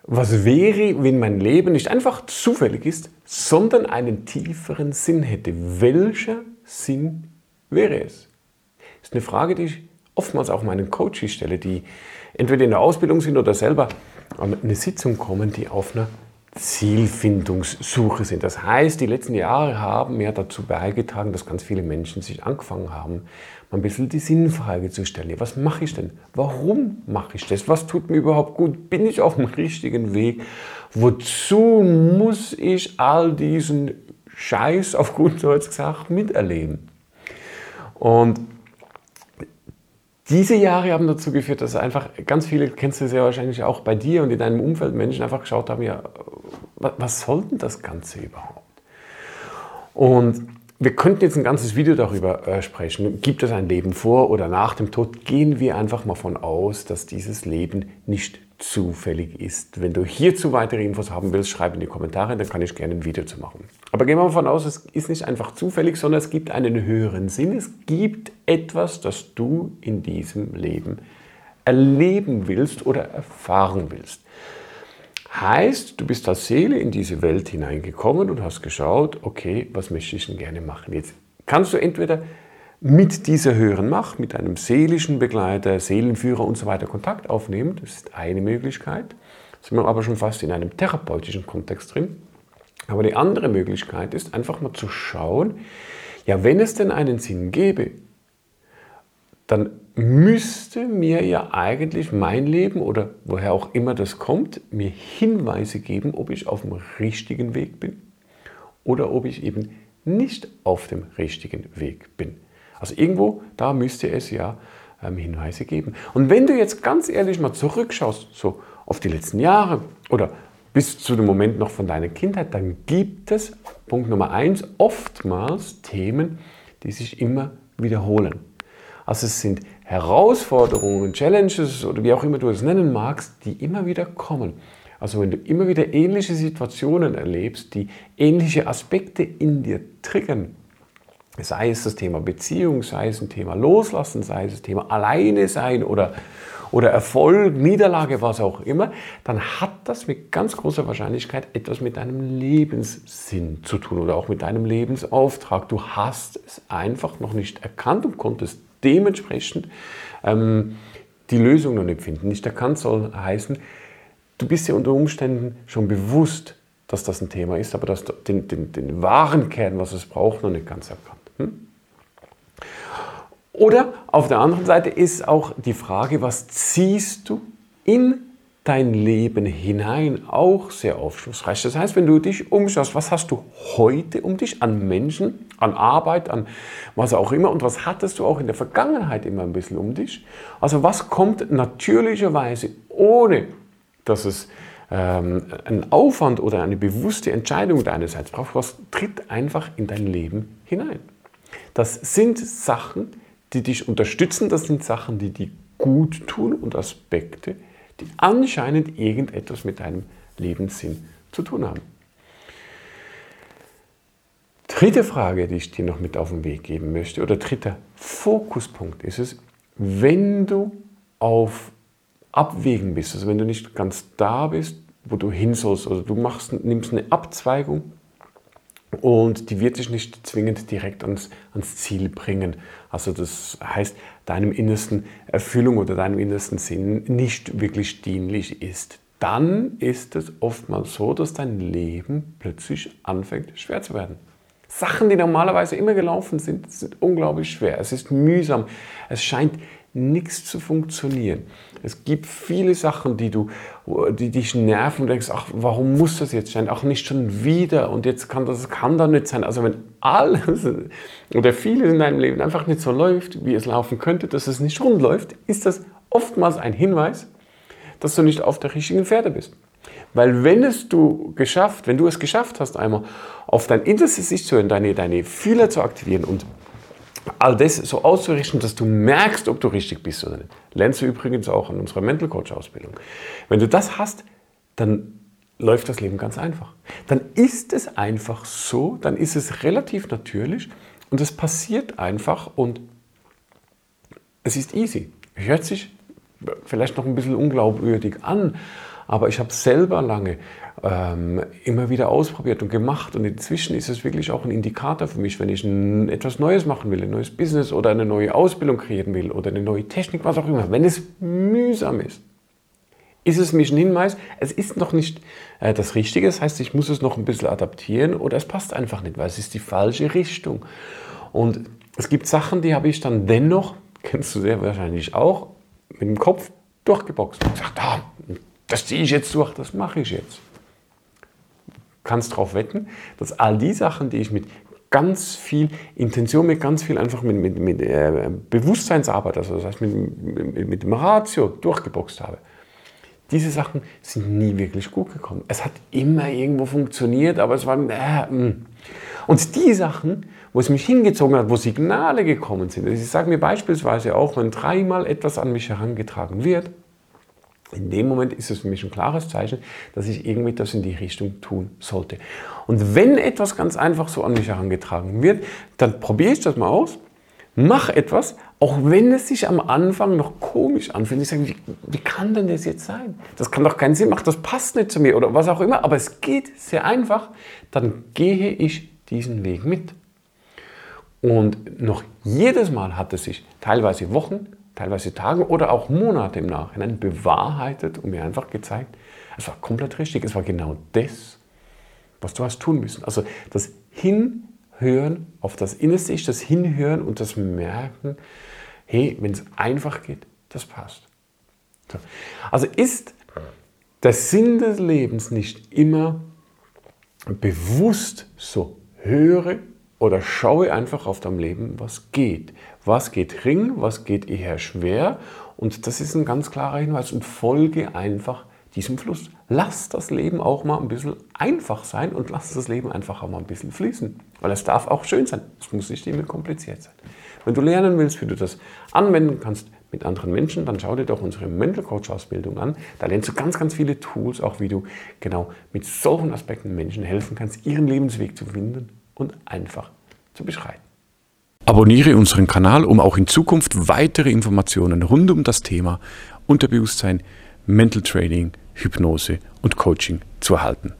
Was wäre, wenn mein Leben nicht einfach zufällig ist, sondern einen tieferen Sinn hätte? Welcher Sinn wäre es? Das ist eine Frage, die ich oftmals auch meinen Coaches stelle, die entweder in der Ausbildung sind oder selber an eine Sitzung kommen, die auf einer Zielfindungssuche sind. Das heißt, die letzten Jahre haben ja dazu beigetragen, dass ganz viele Menschen sich angefangen haben, mal ein bisschen die Sinnfrage zu stellen. Was mache ich denn? Warum mache ich das? Was tut mir überhaupt gut? Bin ich auf dem richtigen Weg? Wozu muss ich all diesen Scheiß, auf gut Deutsch gesagt, miterleben? Und diese Jahre haben dazu geführt, dass einfach ganz viele, kennst du es ja wahrscheinlich auch bei dir und in deinem Umfeld, Menschen einfach geschaut haben, ja, was soll denn das Ganze überhaupt? Und wir könnten jetzt ein ganzes Video darüber sprechen. Gibt es ein Leben vor oder nach dem Tod? Gehen wir einfach mal von aus, dass dieses Leben nicht zufällig ist. Wenn du hierzu weitere Infos haben willst, schreib in die Kommentare, dann kann ich gerne ein Video zu machen. Aber gehen wir mal davon aus, es ist nicht einfach zufällig, sondern es gibt einen höheren Sinn. Es gibt etwas, das du in diesem Leben erleben willst oder erfahren willst. Heißt, du bist als Seele in diese Welt hineingekommen und hast geschaut, okay, was möchte ich denn gerne machen? Jetzt kannst du entweder mit dieser höheren Macht, mit einem seelischen Begleiter, Seelenführer und so weiter Kontakt aufnehmen. Das ist eine Möglichkeit. Da sind wir aber schon fast in einem therapeutischen Kontext drin. Aber die andere Möglichkeit ist einfach mal zu schauen, ja, wenn es denn einen Sinn gäbe, dann müsste mir ja eigentlich mein Leben oder woher auch immer das kommt, mir Hinweise geben, ob ich auf dem richtigen Weg bin oder ob ich eben nicht auf dem richtigen Weg bin. Also irgendwo, da müsste es ja Hinweise geben. Und wenn du jetzt ganz ehrlich mal zurückschaust, so auf die letzten Jahre oder bis zu dem Moment noch von deiner Kindheit, dann gibt es, Punkt Nummer 1, oftmals Themen, die sich immer wiederholen. Also es sind Herausforderungen, Challenges oder wie auch immer du es nennen magst, die immer wieder kommen. Also wenn du immer wieder ähnliche Situationen erlebst, die ähnliche Aspekte in dir triggern, sei es das Thema Beziehung, sei es ein Thema Loslassen, sei es das Thema Alleine sein oder Erfolg, Niederlage, was auch immer, dann hat das mit ganz großer Wahrscheinlichkeit etwas mit deinem Lebenssinn zu tun oder auch mit deinem Lebensauftrag. Du hast es einfach noch nicht erkannt und konntest dementsprechend die Lösung noch nicht finden. Nicht erkannt soll heißen, du bist dir unter Umständen schon bewusst, dass das ein Thema ist, aber dass du den wahren Kern, was es braucht, noch nicht ganz erkannt. Oder auf der anderen Seite ist auch die Frage, was ziehst du in dein Leben hinein, auch sehr aufschlussreich. Das heißt, wenn du dich umschaust, was hast du heute um dich an Menschen, an Arbeit, an was auch immer und was hattest du auch in der Vergangenheit immer ein bisschen um dich? Also was kommt natürlicherweise, ohne dass es einen Aufwand oder eine bewusste Entscheidung deinerseits braucht, was tritt einfach in dein Leben hinein? Das sind Sachen, die dich unterstützen, das sind Sachen, die dir gut tun und Aspekte, die anscheinend irgendetwas mit deinem Lebenssinn zu tun haben. Dritte Frage, die ich dir noch mit auf den Weg geben möchte, oder dritter Fokuspunkt ist es, wenn du auf Abwägen bist, also wenn du nicht ganz da bist, wo du hin sollst, also du nimmst eine Abzweigung und die wird dich nicht zwingend direkt ans Ziel bringen. Also das heißt, deinem innersten Erfüllung oder deinem innersten Sinn nicht wirklich dienlich ist. Dann ist es oftmals so, dass dein Leben plötzlich anfängt schwer zu werden. Sachen, die normalerweise immer gelaufen sind unglaublich schwer. Es ist mühsam. Es scheint nichts zu funktionieren. Es gibt viele Sachen, die dich nerven und denkst, ach, warum muss das jetzt sein? Auch nicht schon wieder und jetzt kann das doch nicht sein. Also wenn alles oder vieles in deinem Leben einfach nicht so läuft, wie es laufen könnte, dass es nicht rund läuft, ist das oftmals ein Hinweis, dass du nicht auf der richtigen Fährte bist. Weil wenn du es geschafft hast, einmal auf dein innerstes Sicht zu hören, deine Fühler zu aktivieren und all das so auszurichten, dass du merkst, ob du richtig bist oder nicht. Lernst du übrigens auch in unserer Mental Coach Ausbildung. Wenn du das hast, dann läuft das Leben ganz einfach. Dann ist es einfach so, dann ist es relativ natürlich und es passiert einfach und es ist easy. Hört sich vielleicht noch ein bisschen unglaubwürdig an, Aber ich habe selber lange immer wieder ausprobiert und gemacht und inzwischen ist es wirklich auch ein Indikator für mich, wenn ich etwas Neues machen will, ein neues Business oder eine neue Ausbildung kreieren will oder eine neue Technik, was auch immer, wenn es mühsam ist es mich ein Hinweis, es ist noch nicht das Richtige, das heißt, ich muss es noch ein bisschen adaptieren oder es passt einfach nicht, weil es ist die falsche Richtung. Und es gibt Sachen, die habe ich dann dennoch, kennst du sehr wahrscheinlich auch, mit dem Kopf durchgeboxt und gesagt, das ziehe ich jetzt durch, das mache ich jetzt. Kannst darauf wetten, dass all die Sachen, die ich mit ganz viel Intention, mit ganz viel einfach mit Bewusstseinsarbeit, also das heißt mit dem Ratio durchgeboxt habe, diese Sachen sind nie wirklich gut gekommen. Es hat immer irgendwo funktioniert, aber es war Und die Sachen, wo es mich hingezogen hat, wo Signale gekommen sind, also ich sage mir beispielsweise auch, wenn 3-mal etwas an mich herangetragen wird, in dem Moment ist es für mich ein klares Zeichen, dass ich irgendwie das in die Richtung tun sollte. Und wenn etwas ganz einfach so an mich herangetragen wird, dann probiere ich das mal aus, mache etwas, auch wenn es sich am Anfang noch komisch anfühlt. Ich sage, wie kann denn das jetzt sein? Das kann doch keinen Sinn machen, das passt nicht zu mir oder was auch immer. Aber es geht sehr einfach, dann gehe ich diesen Weg mit. Und noch jedes Mal hat es sich teilweise Wochen, teilweise Tage oder auch Monate im Nachhinein bewahrheitet und mir einfach gezeigt, es war komplett richtig, es war genau das, was du hast tun müssen. Also das Hinhören auf das Innerste, das Hinhören und das Merken, hey, wenn es einfach geht, das passt. So. Also ist der Sinn des Lebens nicht immer bewusst so, höre oder schaue einfach auf dein Leben, was geht. Was geht gering, was geht eher schwer. Und das ist ein ganz klarer Hinweis. Und folge einfach diesem Fluss. Lass das Leben auch mal ein bisschen einfach sein und lass das Leben einfach auch mal ein bisschen fließen. Weil es darf auch schön sein. Es muss nicht immer kompliziert sein. Wenn du lernen willst, wie du das anwenden kannst mit anderen Menschen, dann schau dir doch unsere Mental Coach Ausbildung an. Da lernst du ganz, ganz viele Tools, auch wie du genau mit solchen Aspekten Menschen helfen kannst, ihren Lebensweg zu finden und einfach zu beschreiten. Abonniere unseren Kanal, um auch in Zukunft weitere Informationen rund um das Thema Unterbewusstsein, Mental Training, Hypnose und Coaching zu erhalten.